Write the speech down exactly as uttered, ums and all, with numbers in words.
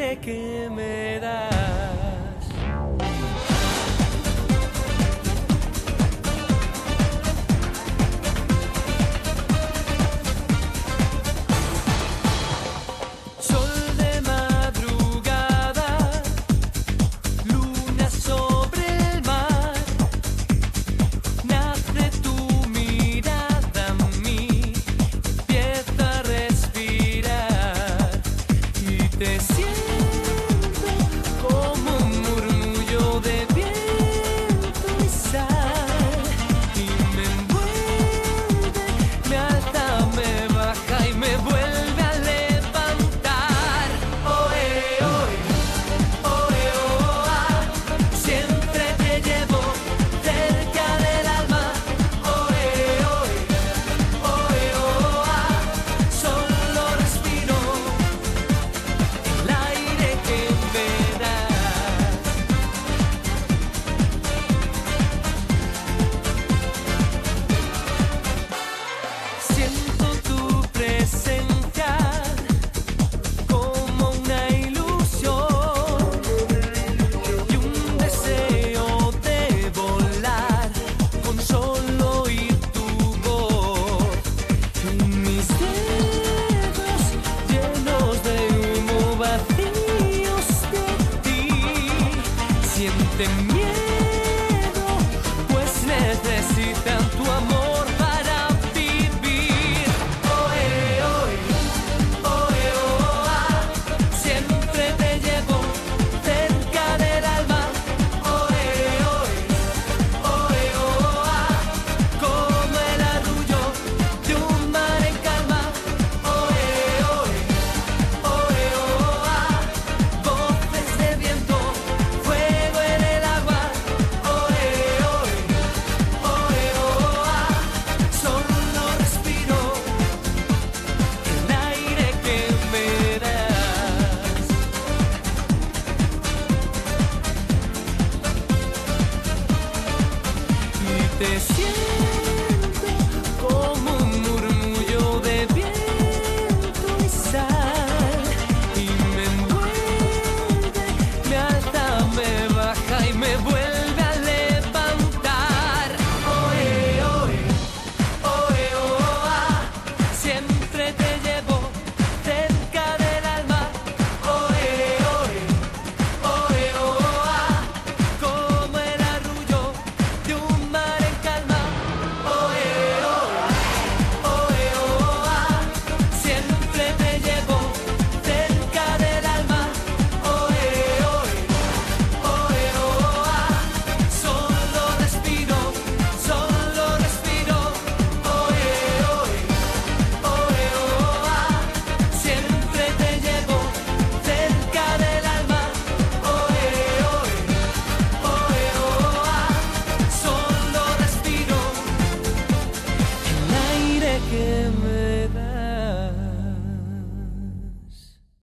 aire que me das. Te siento como un murmullo de viento y sal, y me envuelve, me alza, me baja y me vuelve a levantar. Oe, oe, oe, oa, siempre te llevo cerca del alma. Oe, oe, oe, oa, solo respiro el aire que me das. Siento tu presencia como una ilusión y un deseo de volar con solo oír tu voz. Y mis dedos llenos de humo vacíos de ti sienten